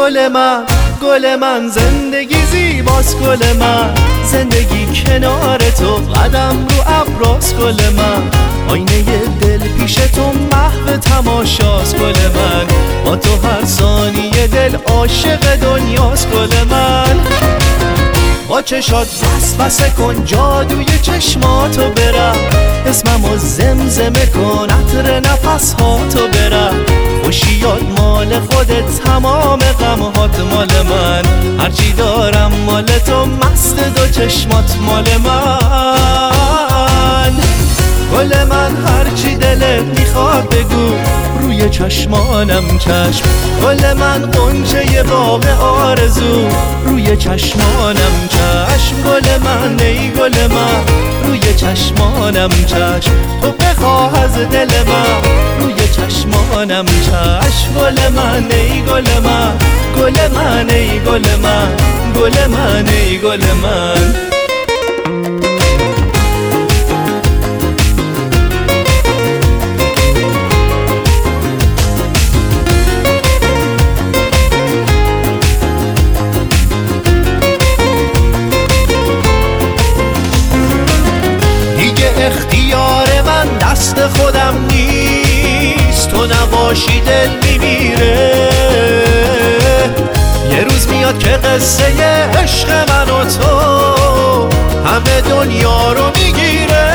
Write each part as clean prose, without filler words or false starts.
گل من زندگی زیباست گل من، زندگی کنار تو قدم رو ابراست گل من، آینه دل پیش تو محو تماشاست گل من، با تو هر ثانیه دل عاشق دنیاست گل من. با چشات وسوسه کن جادوی چشماتو برم، اسممو زمزمه کن عطر نفسهاتو برم، خوشیات مال خودت تمام غمهات مال من، هرچی دارم مال تو مست دو چشمات مال من. گل من هرچی دلت میخواد بگو روی چشمانم چشم، گل من غنچه باغ آرزو روی چشمانم چشم، گل من ای گل من روی چشمانم چشم، تو بخواه از دل من روی چشمانم چشم، گل من ای گل من گل من ای گل من گل من ای گل من. اختیار من دست خودم نیست، تو نباشی دل میمیره، یه روز میاد که قصه عشق من و تو همه دنیا رو میگیره.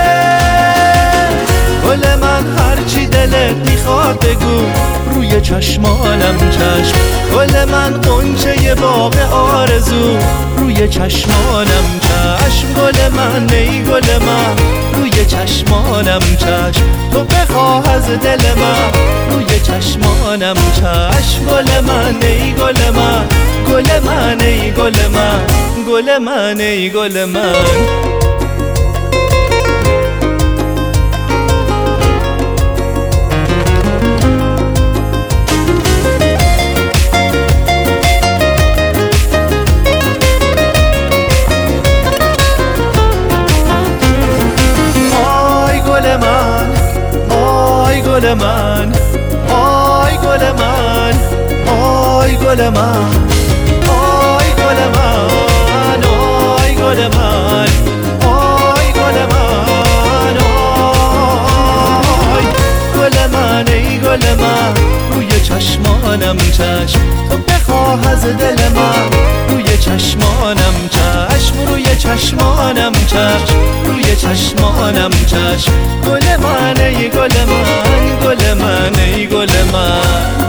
گل من هرچی دلت میخواد بگو روی چشمانم چشم، گل من غنچه باغ آرزو روی چشمانم چشم، گل من ای گل من روی چشمانم چشم، تو بخواه از دل من روی چشمانم چشم، گل من ای گل من گل من ای گل من گل من ای گل من. گل من آی گل من آی گل من آی گل من آی گل من آی گل من آی گل من ای گل من روی چشمانم چشم، تو بخواه از دل من روی چشمانم چشم، روی چشمانم چشم روی چشمانم چشم، گل من ای گل من گل من ای گل من.